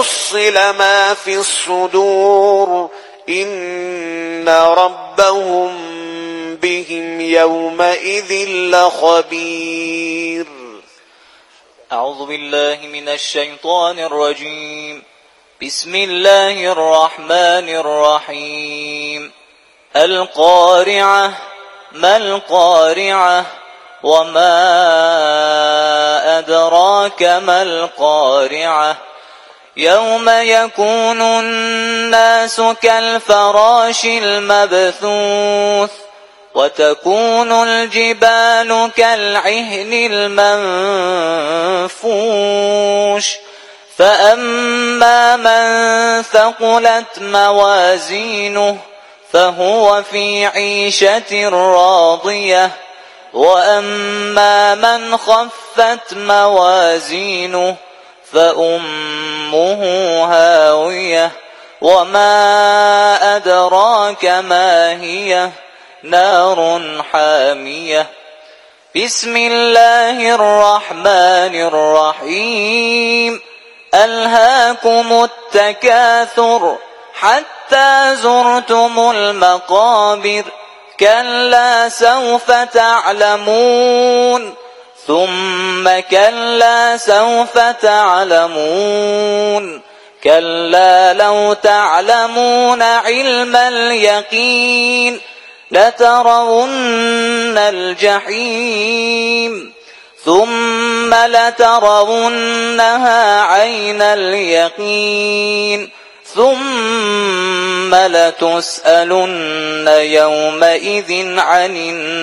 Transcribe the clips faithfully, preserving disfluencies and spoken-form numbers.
وحصل ما في الصدور إن ربهم بهم يومئذ لخبير. أعوذ بالله من الشيطان الرجيم. بسم الله الرحمن الرحيم. القارعة ما القارعة وما أدراك ما القارعة يوم يكون الناس كالفراش المبثوث وتكون الجبال كالعهن المنفوش فأما من ثقلت موازينه فهو في عيشة راضية وأما من خفت موازينه فأمه هاوية وما أدراك ما هي نار حامية. بسم الله الرحمن الرحيم. ألهاكم التكاثر حتى زرتم المقابر كلا سوف تعلمون ثم كلا سوف تعلمون كلا لو تعلمون علم اليقين لترون الجحيم ثم لترونها عين اليقين ثم لتسألن يومئذ عن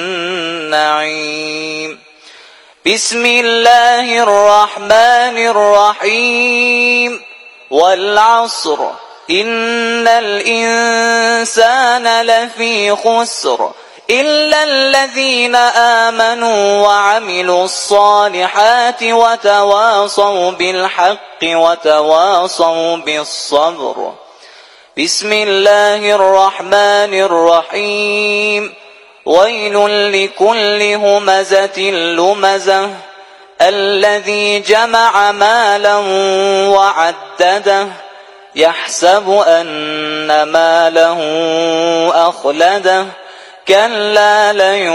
النعيم. بسم الله الرحمن الرحيم. والعصر إن الإنسان لفي خسر إلا الذين آمنوا وعملوا الصالحات وتواصوا بالحق وتواصوا بالصبر. بسم الله الرحمن الرحيم. ويل لكل همزة لمزة الذي جمع مالا وعدده يحسب أن ماله أخلده كلا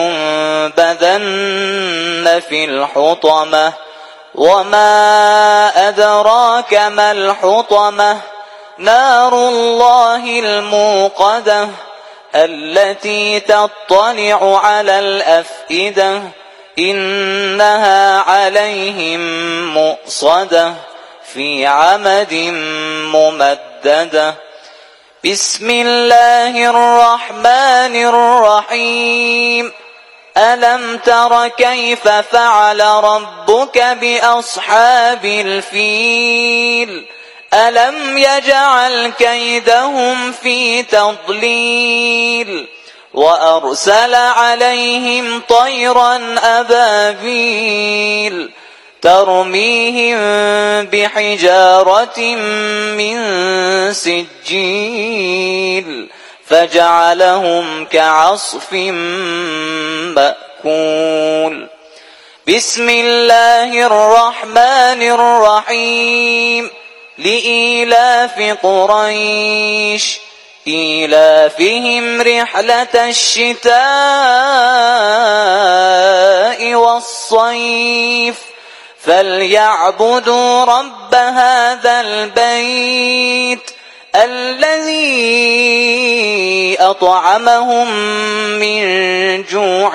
لينبذن في الحطمة وما أدراك ما الحطمة نار الله الموقدة التي تطلع على الأفئدة إنها عليهم مؤصدة في عمد ممددة. بسم الله الرحمن الرحيم. ألم تر كيف فعل ربك بأصحاب الفيل ألم يجعل كيدهم في تضليل وأرسل عليهم طيرا أبابيل ترميهم بحجارة من سجيل فجعلهم كعصف مأكول. بسم الله الرحمن الرحيم. لإيلاف قريش إيلافهم رحلة الشتاء والصيف فليعبدوا رب هذا البيت الذي أطعمهم من جوع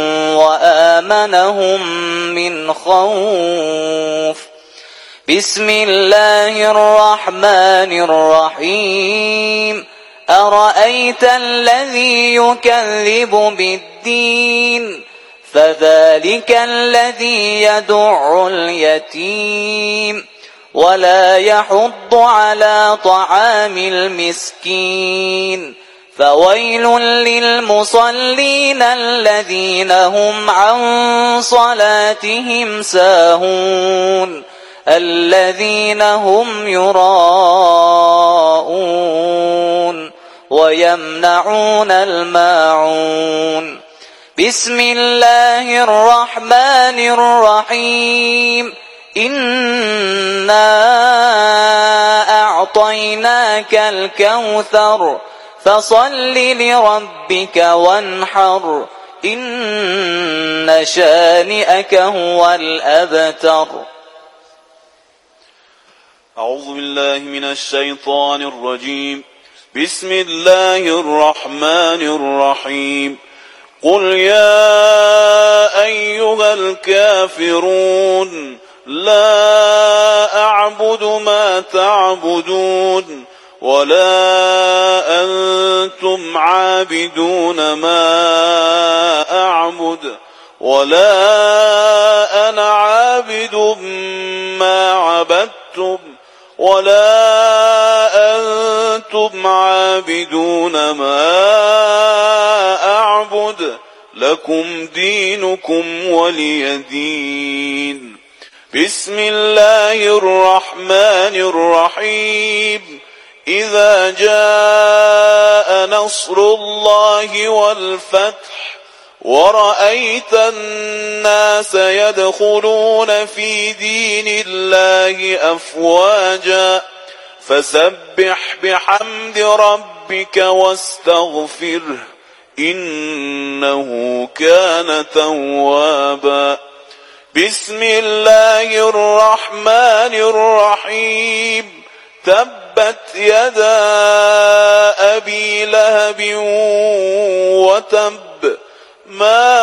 وآمنهم من خوف. بسم الله الرحمن الرحيم. أرأيت الذي يكذب بالدين فذلك الذي يدع اليتيم ولا يحض على طعام المسكين فويل للمصلين الذين هم عن صلاتهم ساهون الذين هم يراءون ويمنعون الماعون. بسم الله الرحمن الرحيم. إنا أعطيناك الكوثر فصل لربك وانحر إن شانئك هو الأبتر. أعوذ بالله من الشيطان الرجيم. بسم الله الرحمن الرحيم. قل يا أيها الكافرون لا أعبد ما تعبدون ولا أنتم عابدون ما أعبد ولا أنا عابد ما عبدتم ولا أنتم عابدون ما أعبد لكم دينكم ولي دين. بسم الله الرحمن الرحيم. إذا جاء نصر الله والفتح ورأيت الناس يدخلون في دين الله أفواجا فسبح بحمد ربك واستغفره إنه كان توابا. بسم الله الرحمن الرحيم. تبت يدا أبي لهب وتب ما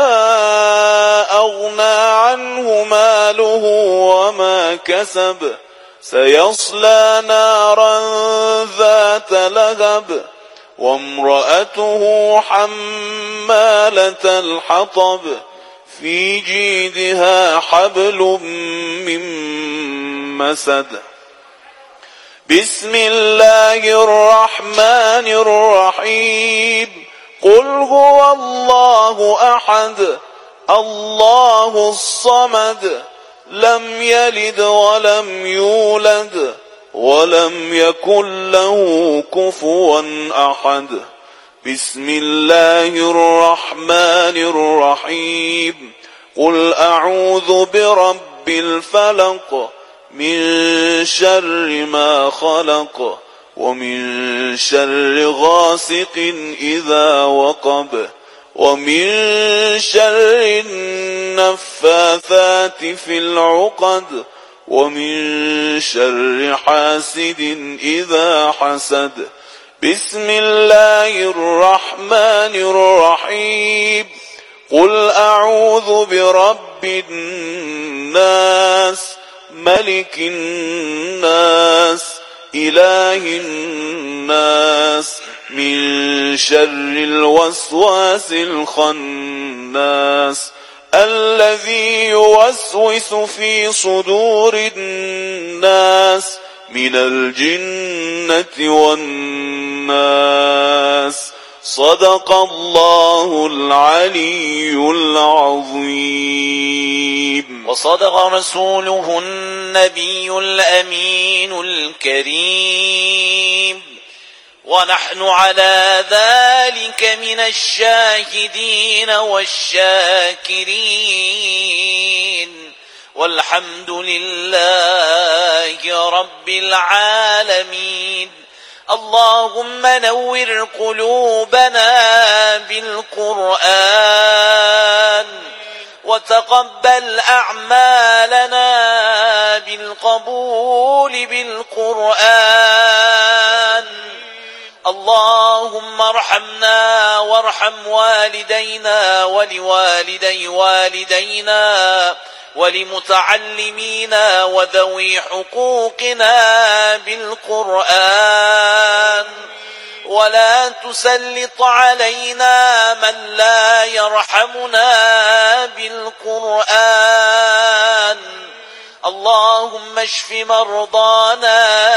أغنى عنه ماله وما كسب سيصلى نارا ذات لهب وامرأته حمالة الحطب في جيدها حبل من مسد. بسم الله الرحمن الرحيم. قل هو الله أحد الله الصمد لم يلد ولم يولد ولم يكن له كفوا أحد. بسم الله الرحمن الرحيم. قل أعوذ برب الفلق من شر ما خلق ومن شر غاسق إذا وقب ومن شر النفاثات في العقد ومن شر حاسد إذا حسد. بسم الله الرحمن الرحيم. قل أعوذ برب الناس ملك الناس إله الناس من شر الوسواس الخناس الذي يوسوس في صدور الناس من الجنة والناس. صدق الله العلي العظيم. وصدق رسوله النبي الأمين الكريم. ونحن على ذلك من الشاهدين والشاكرين والحمد لله رب العالمين. اللهم نور قلوبنا بالقرآن وتقبل أعمالنا بالقبول بالقرآن. اللهم ارحمنا وارحم والدينا ولوالدي والدينا ولمتعلمينا وذوي حقوقنا بالقرآن ولا تسلط علينا من لا يرحمنا بالقرآن. اللهم اشف مرضانا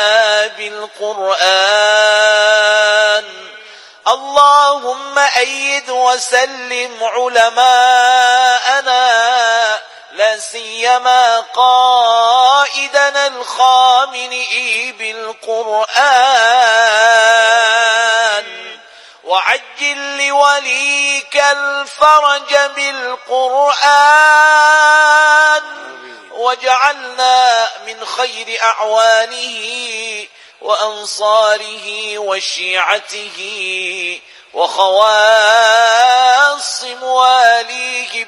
بالقرآن. اللهم أيد وسلم علماءنا لا سيما قائدنا الخامنئي بالقرآن وعجل لوليك الفرج بالقرآن واجعلنا من خير أعوانه وأنصاره وشيعته وخواص مواليه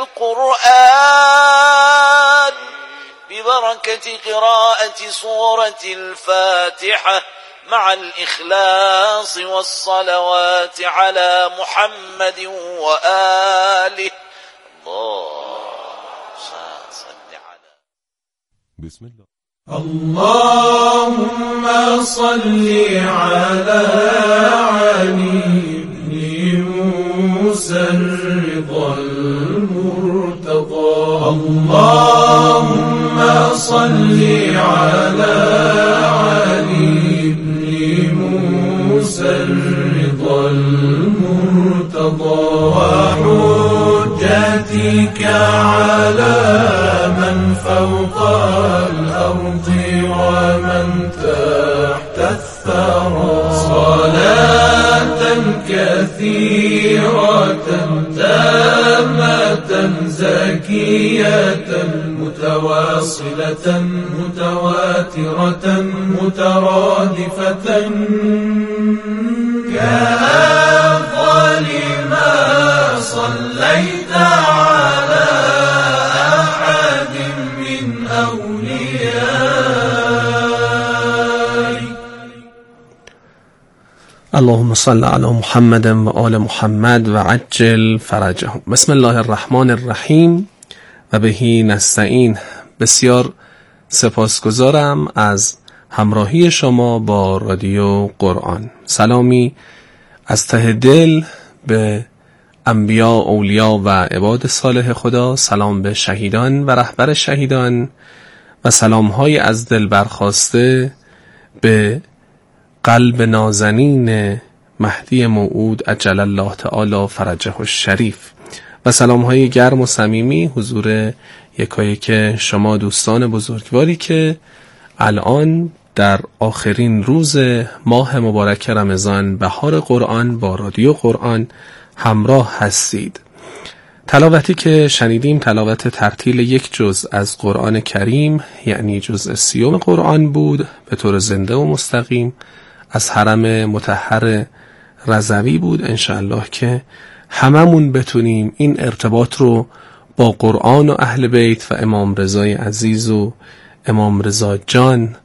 بالقرآن ببركة قراءة سورة الفاتحة مع الإخلاص والصلوات على محمد وآله. اللهم صل على بسم الله. اللهم صل على علي بن موسى الرضا المرتضى. اللهم صل على علي بن موسى الرضا المرتضى وحجتك على من فوق الأرض ومن تحت الثرى صلاة كثيرة تامة زكية متواصلة متواترة مترادفة كأفضل ما صليت على أحد من أوليائك. اللهم صل على محمد و آل محمد و عجل فرجهم. بسم الله الرحمن الرحیم و بهی نستعین. بسیار سپاسگزارم از همراهی شما با رادیو قرآن. سلامی از ته دل به انبیا، اولیا و عباد صالح خدا، سلام به شهیدان و رهبر شهیدان و سلام‌های از دل برخاسته به قلب نازنین مهدی موعود عجل الله تعالی فرجه الشریف و سلام‌های گرم و صمیمی حضور یکایک شما دوستان بزرگواری که الان در آخرین روز ماه مبارک رمضان، بهار قرآن، با رادیو قرآن همراه هستید. تلاوتی که شنیدیم تلاوت ترتیل یک جزء از قرآن کریم، یعنی جزء سیوم قرآن بود، به طور زنده و مستقیم از حرم مطهر رضوی بود. انشاءالله که هممون بتونیم این ارتباط رو با قرآن و اهل بیت و امام رضای عزیز و امام رضا جان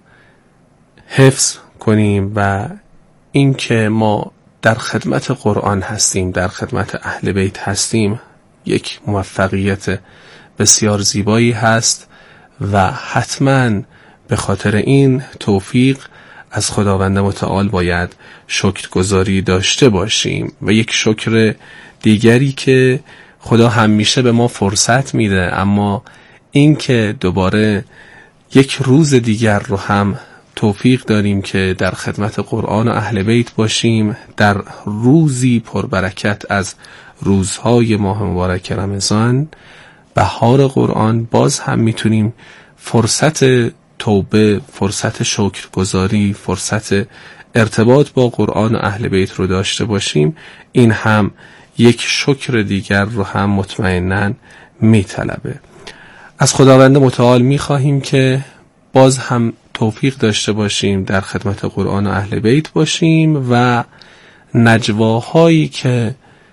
حفظ کنیم و این که ما در خدمت قرآن هستیم، در خدمت اهل بیت هستیم، یک موفقیت بسیار زیبایی هست و حتما به خاطر این توفیق از خداوند متعال باید شکرگزاری داشته باشیم. و یک شکر دیگری که خدا همیشه به ما فرصت میده، اما این که دوباره یک روز دیگر رو هم توفیق داریم که در خدمت قرآن و اهل بیت باشیم، در روزی پربرکت از روزهای ماه مبارک رمضان، بهار قرآن، باز هم میتونیم فرصت توبه، فرصت شکرگزاری، فرصت ارتباط با قرآن و اهل بیت رو داشته باشیم. این هم یک شکر دیگر رو هم مطمئناً میطلبه. از خداوند متعال میخواهیم که باز هم توفیق داشته باشیم در خدمت قرآن و اهل بیت باشیم و نجواهایی که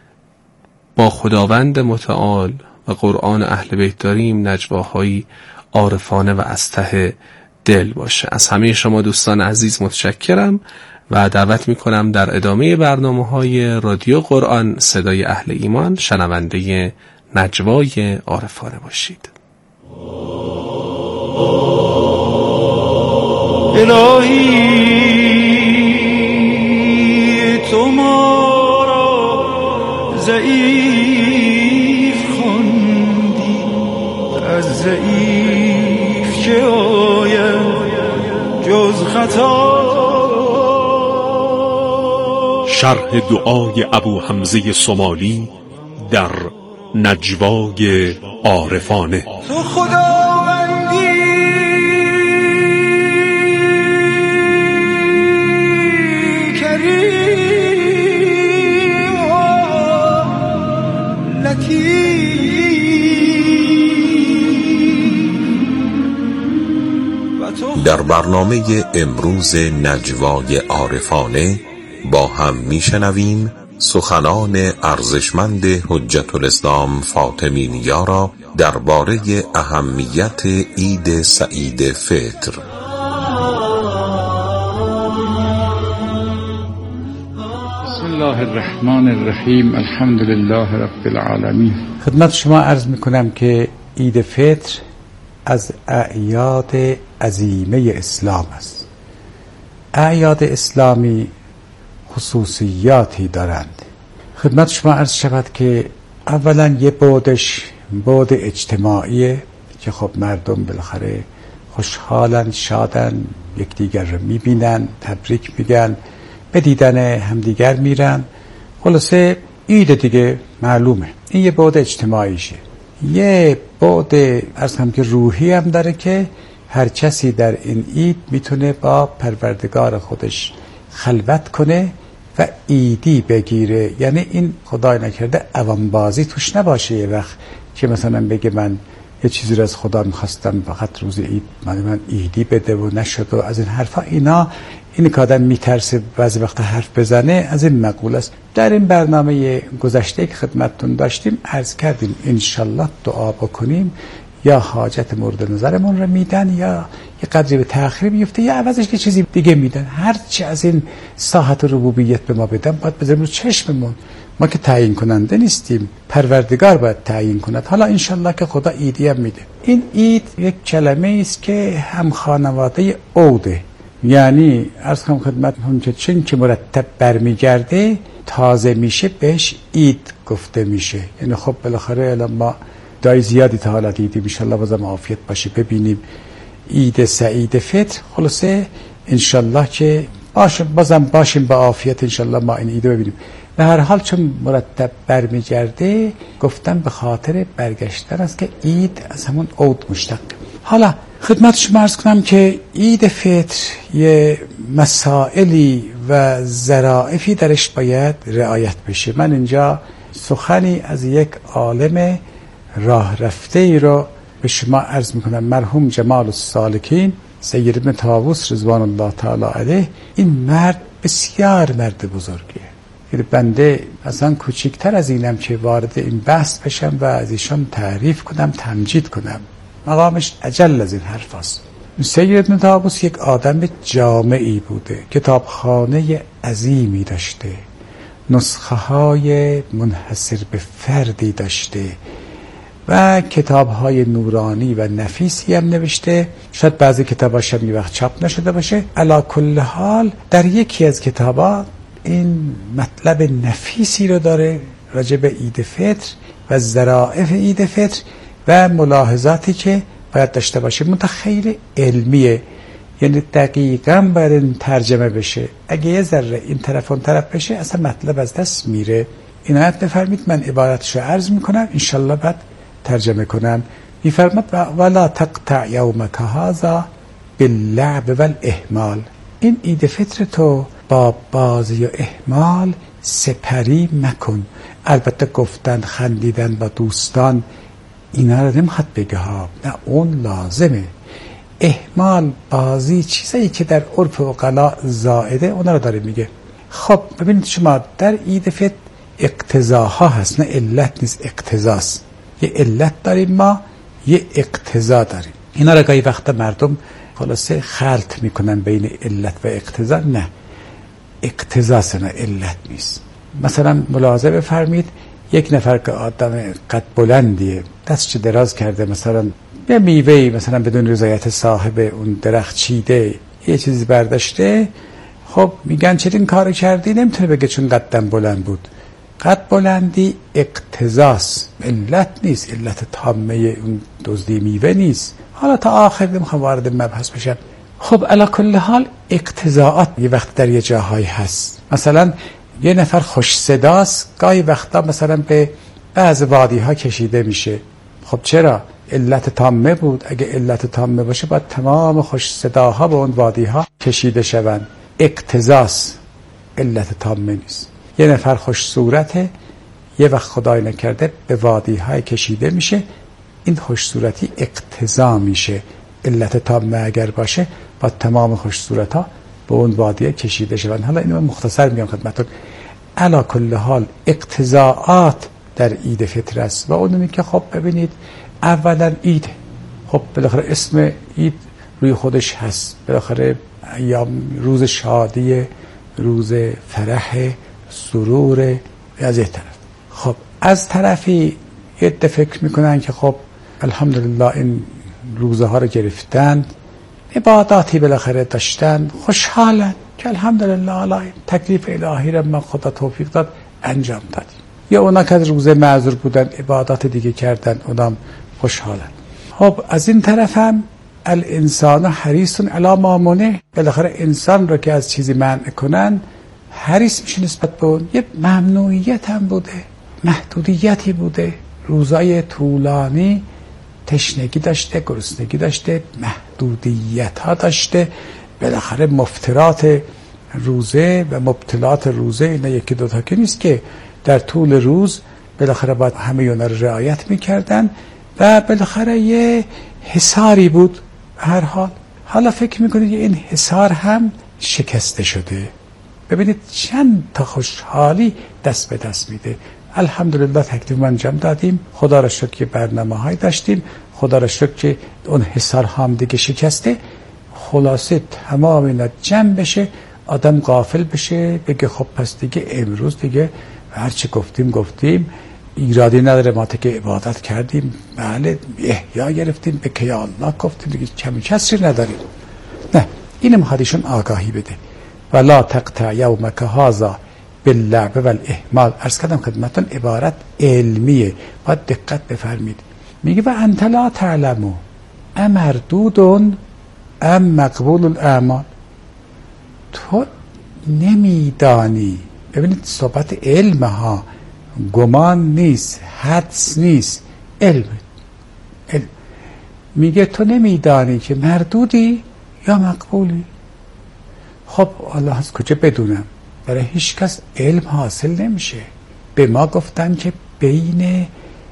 با خداوند متعال و قرآن و اهل بیت داریم نجواهایی عارفانه و از ته دل باشه. از همه شما دوستان عزیز متشکرم و دعوت میکنم در ادامه برنامه‌های رادیو قرآن صدای اهل ایمان شنونده نجوای عارفانه باشید. الهی تو ما را ضعیف خواندی، از ضعیف چه آید جز خطا. شرح دعای ابو حمزه صومالی در نجوای عارفانه. تو خداوندی کریم در برنامه امروز نجوای عارفانه با هم میشنویم سخنان ارزشمند حجت الاسلام فاطمی نیا را درباره اهمیت عید سعید فطر. بسم الله الرحمن الرحیم. الحمد لله رب العالمین. خدمت شما عرض میکنم که عید فطر از اعیاد عظیمه اسلام است. اعیاد اسلامی خصوصیاتی دارند. خدمت شما عرض شود که اولا یه بعدش بعد اجتماعیه که خب مردم بالاخره خوشحالن، شادن، یکدیگر رو میبینن، تبریک میگن، به دیدن همدیگر میرن. خلاصه عید دیگه معلومه. این یه بعد اجتماعیشه. یه بعد عرض هم که روحی هم داره که هر کسی در این عید میتونه با پروردگار خودش خلوت کنه و عیدی بگیره. یعنی این خدای نکرده عوامبازی توش نباشه. یه وقت که مثلا بگه من یه چیزی رو از خدا میخواستم فقط روز عید من من عیدی بده و نشد و از این حرفا. اینا اینی که آدم میترسه بعضی وقت حرف بزنه، از این مقول است. در این برنامه گذشته که خدمتتون داشتیم عرض کردیم انشالله دعا بکنیم یا حاجت مورد نظرمون رو میدن یا یه قدری به تأخیر میفته یا عوضش که چیزی دیگه میدن. هرچی از این ساحت ربوبیت به ما بدن باید بذاریم رو چشممون. ما که تعیین کننده نیستیم، پروردگار باید تعیین کند. حالا انشالله که خدا عیدی هم میده. این عید یک کلمه است که هم خانواده عوده، یعنی عرض کنم خدمتتون که چون که مرتب برمیگرده تازه میشه بهش عید گفته میشه. یعنی خب بالاخره الان ما دای زیادی تا حالا دیدیم، انشالله بازم عافیت باشه ببینیم عید سعید فطر. خلاصه انشالله که باشیم بازم باشیم با عافیت، انشالله ما این عید ببینیم. به هر حال چون مرتب برمیگرده گفتم به خاطر برگشتن است که عید از همون عود مشتق. حالا خدمت شما عرض کنم که عید فطر یه مسائلی و ظرافی درش باید رعایت بشه. من اینجا سخنی از یک عالم راه رفته ای رو به شما عرض میکنم، مرحوم جمال السالکین سید ابن طاووس رضوان الله تعالی علیه. این مرد بسیار مرد بزرگیه. بنده اصلا کوچکتر از اینم که وارد این بحث بشم و از ایشان تعریف کنم، تمجید کنم. مقامش اجل از این حرف است. سید ابن طاووس یک آدم جامعی بوده، کتابخانه عظیمی داشته، نسخه های منحصر به فردی داشته و کتاب های نورانی و نفیسی هم نوشته. شاید بعضی کتاباش هم یه وقت چاپ نشده باشه. علی کل حال در یکی از کتابا این مطلب نفیسی رو داره راجع به عید فطر و ظرافت عید فطر و ملاحظاتی که باید داشته باشه. متخیل علمیه، یعنی دقیقاً باید این ترجمه بشه. اگه یه ذره این طرف اون طرف بشه اصلا مطلب از دست میره. عنایت بفرمید من عبارتشو عرض میکنم، انشالله بعد ترجمه کنم. میفرماد ولا تقطع یومک هذا باللعب والاهمال. این عید فطر تو با بازی و اهمال سپری مکن. البته گفتن خندیدن با دوستان اینا رو نمیخواد بگه ها، نه اون لازمه. اهمال بازی چیزایی که در عرف عقلا زائده اونا رو داره میگه. خب ببینید شما در عید فطر اقتضاها هست، نه علت نیست، اقتضاست. یه علت داریم ما، یه اقتضا داریم. اینا رو گاهی وقتا مردم خلاصه خلط میکنن بین علت و اقتضا. نه، اقتضاست، نه علت نیست. مثلا ملاحظه بفرمید یک نفر که آدم قد بلندیه، دستش دراز کرده، مثلا یه میوهی مثلا بدون رضایت صاحب اون درخت چیده، یه چیزی برداشته. خب میگن چرا این کارو کردی؟ نمیتونه بگه چون قدم بلند بود. قد بلندی اقتضاست، علت نیست، علت تامه اون دزدی میوه نیست. حالا تا آخر نمیخوام وارد مبحث بشم. خب علی کل حال اقتضاعات یه وقت در یه جاهایی هست. مثلا یه نفر خوش صداست، گاهی وقتا مثلا به بعض وادی ها کشیده میشه. خب چرا؟ علت تامه بود. اگه علت تامه باشه باید تمام خوش صداها به اون وادی ها کشیده شوند. اقتضاست، علت تامه نیست. یه نفر خوش صورته، یه وقت خدای نکرده به وادی های کشیده میشه. این خوش صورتی اقتضا میشه. علت تامه اگر باشه با تمام خوش صورت‌ها به اون وادیه کشیده شوند. حالا اینو من مختصر میگم خدمتتون. علی کل حال اقتضاعات در عید فطر است و اونمی که خب ببینید اولا عید، خب بالاخره اسم عید روی خودش هست، بالاخره ایام روز شادی، روز فرح، سرور از این طرف. خب از طرفی یه ده فکر میکنن که خب الحمدلله این روزه ها رو گرفتن، عباداتی بالاخره داشتن، خوشحالن که الحمدلله علی تکلیف الهی رو ما خدا توفیق داد انجام دادیم. یا اونا که از روزه معذور بودن عبادات دیگه کردن، اونام خوشحالن. خب از این طرف هم الانسان حریص علی ما منع، بالاخره انسان رو که از چیزی منع کنن حریص میشه نسبت به اون. یه ممنوعیت هم بوده، محدودیتی بوده، روزای طولانی تشنگی داشته، گرسنگی داشته، محدودیت ها داشته. بالاخره مفترات روزه و مبتلات روزه اینا یکی دوتا که نیست که در طول روز بالاخره باید همه اونا رو رعایت میکردن و بالاخره یه حصاری بود هر حال. حالا فکر میکنید این حصار هم شکسته شده. ببینید چند تا خوشحالی دست به دست میده. الحمدلله تکلیف انجام دادیم، خدا را شکر که برنامه های داشتیم، خدا را شکر که اون حصار هم دیگه شکسته. خلاصه تمام اینا جمع بشه، آدم غافل بشه بگه خب پس دیگه امروز دیگه هرچی گفتیم گفتیم، ایرادی نداره، ما که عبادت کردیم، بله احیا گرفتیم، به که الله گفتیم، دیگه کمی کسری نداریم. نه، اینم حدیشون آگاهی بده. ولا تقطع یومک هذا باللعب والاهمال. عرض کردم خدمتتون عبارت علمیه، باید دقت بفرمید. میگه و انت لا تعلمو امردود ام مقبول الاعمال. تو نمیدانی. ببینید صحبت علم ها، گمان نیست، حدس نیست، علم. علم میگه تو نمیدانی که مردودی یا مقبولی. خب الله از کجا بدونم؟ برای هیچ کس علم حاصل نمیشه. به ما گفتن که بین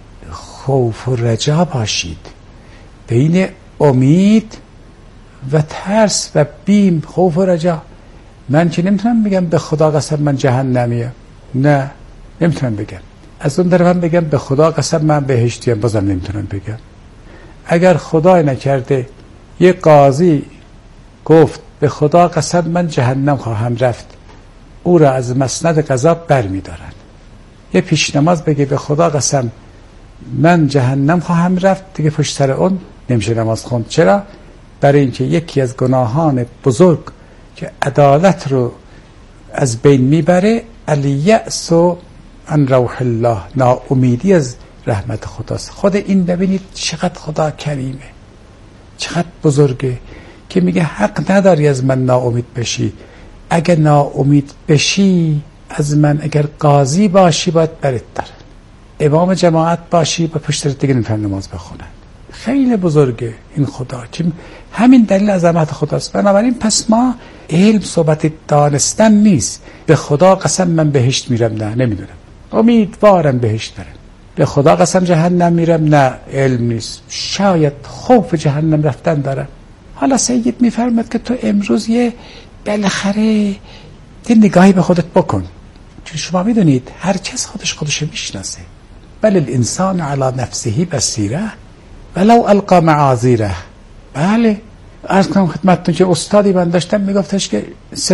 خوف و رجا باشید، بین امید و ترس و بیم، خوف و رجا. من که نمیتونم بگم به خدا قسم من جهنمیم، نه نمیتونم بگم. از اون طرف هم بگم به خدا قسم من بهشتیم، بازم نمیتونم بگم. اگر خدای نکرده یه قاضی گفت به خدا قسم من جهنم خواهم رفت، او را از مسند قضا بر میدارن. یه پیش نماز بگه به خدا قسم من جهنم خواهم رفت، دیگه پشت سر اون نمیشه نماز خوند. چرا؟ برای اینکه یکی از گناهان بزرگ که عدالت رو از بین میبره الیأس عن روح الله، ناامیدی از رحمت خداست. خود این ببینید چقدر خدا کریمه، چقدر بزرگه که میگه حق نداری از من ناامید بشی. اگه ناامید بشی از من، اگر قاضی باشی باید برت دارن، امام جماعت باشی با پشت دیگه نمیتونن نماز بخونن. خیلی بزرگه این خدا که همین دلیل عظمت خداست. بنابراین پس ما علم صحبت دانستن نیست. به خدا قسم من بهشت میرم، نه نمیدونم، امیدوارم بهشت برم. به خدا قسم جهنم میرم، نه علم نیست، شاید خوف جهنم رفتن دارم. حالا سید میفرماد که تو امروز یه بالاخره یه نگاهی به خودت بکن، چون شما میدونید هر کس خودش خودش میشناسه. بل الانسان علی نفسه بصیره ولو القا معاذیره. بله عرض کنم خدمتتون که استادی من داشتم میگفتش که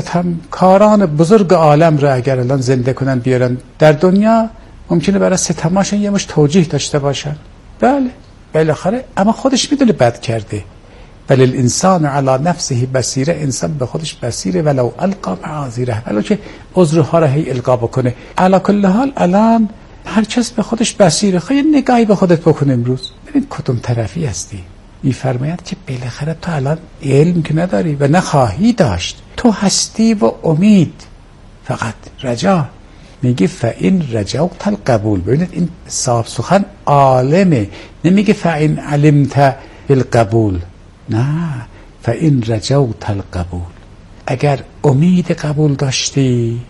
ستمکاران بزرگ عالم را اگر الان زنده کنن بیارن در دنیا، ممکنه برای ستماشون یه مش توجیه داشته باشن. بله بالاخره، اما خودش میدونه بد کرده. بل الانسان علی نفسه بصیره، انسان به خودش بصیره ولو القا معاذیره، ولو که عذرها را هی القا بکنه. علی کل حال الان هر کس به خودش بصیره. خب یه نگاهی به خودت بکن امروز، ببین کدوم طرفی هستی. میفرماید که بالاخره تو الان علم که نداری و نخواهی داشت، تو هستی و امید، فقط رجا. میگه فإن رجوت القبول. ببینید این صاحب سخن عالمه، نمیگه فإن علمت بالقبول، نه، فإن رجوت القبول. اگر امید قبول داشتی،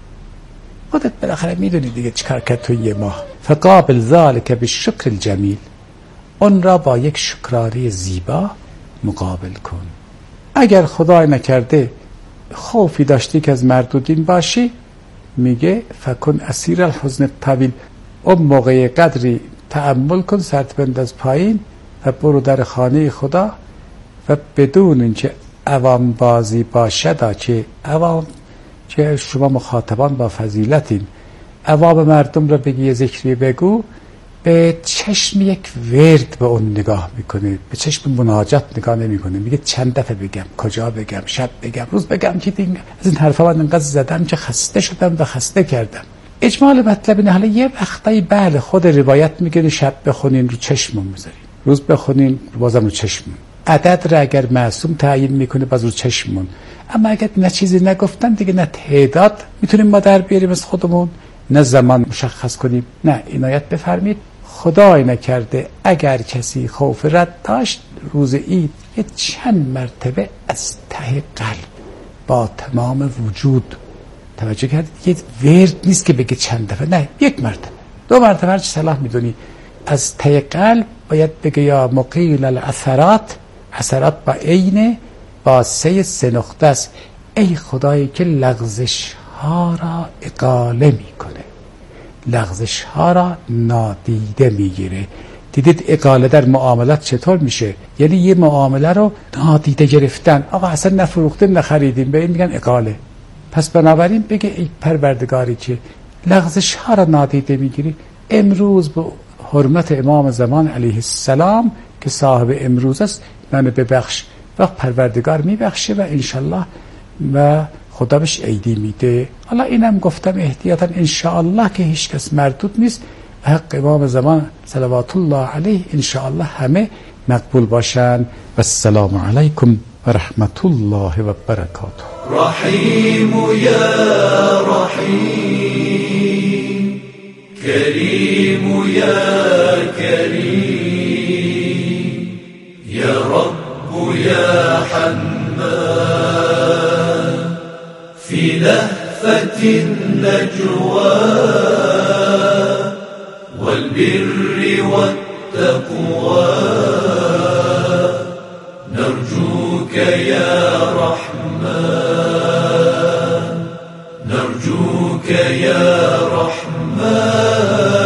خودت بالاخره میدونی دیگه چیکار کرد تو یه ماه. فقابل ذلك بالشکر الجمیل. اون را با یک شکرانه زیبا مقابل کن. اگر خدای نکرده خوفی داشتی که از مردودین باشی، میگه فکن اسیر الحزن الطویل، اون موقع قدری تأمل کن، سرت بنداز پایین و برو در خانه خدا و بدون اینکه عوام بازی باشد، چه عوام که شما مخاطبان با فضیلتین، عوام مردم را بگی یه ذکری بگو، به چشم یک ورد به اون نگاه میکنه، به چشم مناجات نگاه نمیکنه. میگه چند دفعه بگم، کجا بگم، شب بگم، روز بگم، که دین از این حرفا من انقدر زدم که خسته شدم و خسته کردم. اجمال مطلب اینه حالا یه وقتایی بله خود روایت میگه شب بخونین رو چشمون میذارین، روز بخونین بازم رو چشمون، عدد را اگر معصوم تعیین میکنه باز رو چشمون. اما اگر نه چیزی نگفتن دیگه، نه تعداد میتونیم ما در بیاریم از خودمون، نه زمان مشخص کنیم، نه عنایت بفرمید. خدای نکرده اگر کسی خوف رد داشت، روز عید یه چند مرتبه از ته قلب با تمام وجود، توجه کردید یه ورد نیست که بگه چند دفعه، نه یک مرتبه، دو مرتبه، هرچی صلاح میدونی، از ته قلب باید بگه یا مقیل الاثرات، اثرات با عین با سه سه نقطه است، ای خدایی که لغزش ها را اقاله میکنه، لغزش ها را نادیده میگیره. دیدید اقاله در معاملات چطور میشه؟ یعنی یه معامله رو نادیده گرفتن، آقا اصلا نفروختیم نخریدیم، به این میگن اقاله. پس بنابراین بگه ای پروردگاری که لغزش ها را نادیده میگیری، امروز به حرمت امام زمان علیه السلام که صاحب امروز است منو ببخش، و پروردگار میبخشه و انشالله و خدا بهش عیدی میده. حالا اینم گفتم احتیاطا انشاءالله که هیچ کس مردود نیست، حق امام زمان صلوات الله علیه انشاءالله همه مقبول باشن. و السلام علیکم و رحمت الله و برکاته. رحیم یا رحیم، کریم یا کریم، یا رب یا حنان، في لهفة النجوى والبر والتقوى، نرجوك يا رحمن، نرجوك يا رحمن.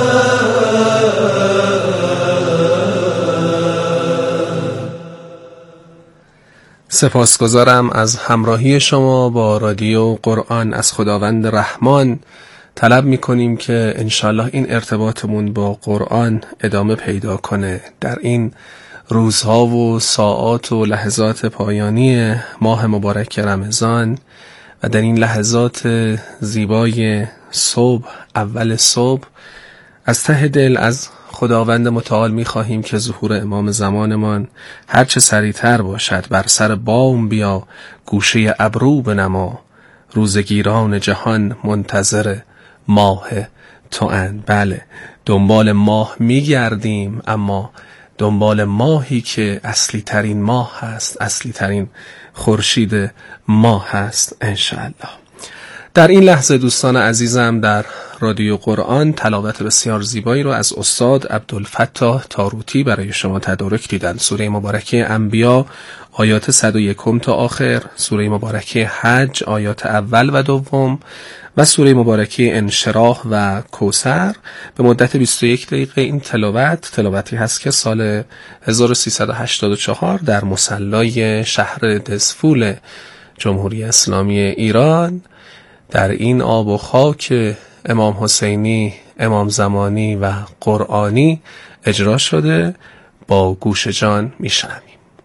سپاسگزارم از همراهی شما با رادیو قرآن. از خداوند رحمان طلب میکنیم که انشالله این ارتباطمون با قرآن ادامه پیدا کنه در این روزها و ساعات و لحظات پایانی ماه مبارک رمضان و در این لحظات زیبای صبح، اول صبح. از ته دل از خداوند متعال می‌خواهیم که ظهور امام زمانمان هر چه سریعتر باشد. بر سر بام بیا گوشه ابرو بنما، روزگیران جهان منتظر ماه تو اند. بله، دنبال ماه میگردیم، اما دنبال ماهی که اصلی ترین ماه هست، اصلی ترین خورشید ماه هست انشاءالله. در این لحظه دوستان عزیزم در رادیو قرآن تلاوت بسیار زیبایی رو از استاد عبدالفتاح تاروتی برای شما تدارک دیدن. سوره مبارکه انبیا آیات صد و یک تا آخر، سوره مبارکه حج آیات اول و دوم و سوره مبارکه انشراح و کوثر به مدت بیست و یک دقیقه. این تلاوت تلاوتی هست که سال هزار و سیصد و هشتاد و چهار در مصلی شهر دزفول جمهوری اسلامی ایران در این آب و خاک امام حسینی، امام زمانی و قرآنی اجرا شده. با گوش جان میشنویم.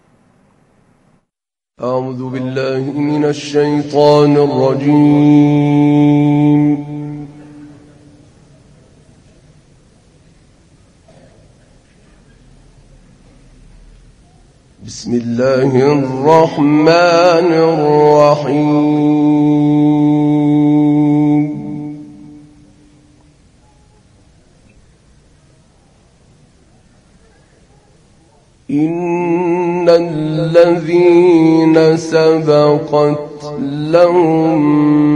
اعوذ بالله من الشیطان الرجیم. بسم الله الرحمن الرحیم. إن الذين سبقت لهم